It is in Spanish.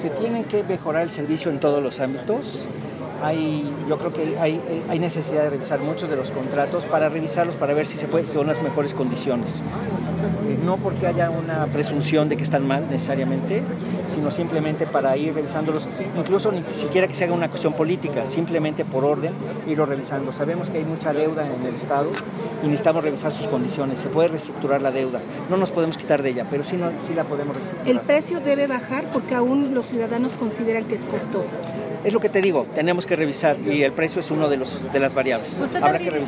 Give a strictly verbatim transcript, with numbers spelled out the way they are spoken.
Se tienen que mejorar el servicio en todos los ámbitos. Hay, yo creo que hay, hay necesidad de revisar muchos de los contratos para revisarlos, para ver si se puede, son las mejores condiciones. Eh, no porque haya una presunción de que están mal necesariamente, sino simplemente para ir revisándolos, incluso ni siquiera que se haga una cuestión política, simplemente por orden, irlo revisando. Sabemos que hay mucha deuda en el Estado y necesitamos revisar sus condiciones. Se puede reestructurar la deuda, no nos podemos quitar de ella, pero sí, no, sí la podemos reestructurar. ¿El precio debe bajar porque aún los ciudadanos consideran que es costoso? Es lo que te digo, tenemos que revisar y el precio es uno de los de las variables. Habrá que revisar.